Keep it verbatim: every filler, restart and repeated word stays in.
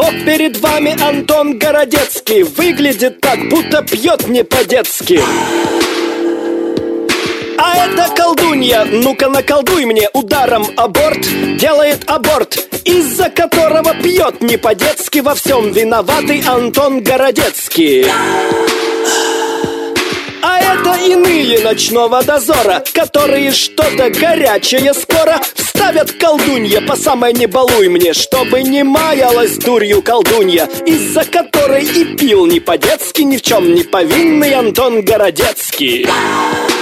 Но перед вами Антон Городецкий. Выглядит так, будто пьет не по-детски. А это колдунья, ну-ка наколдуй мне ударом аборт. Делает аборт, из-за которого пьет не по-детски. Во всем виноватый Антон Городецкий. А это иные ночного дозора, которые что-то горячее скоро вставят колдунья по самой не балуй мне, чтобы не маялась дурью колдунья, из-за которой и пил не по-детски ни в чем не повинный Антон Городецкий.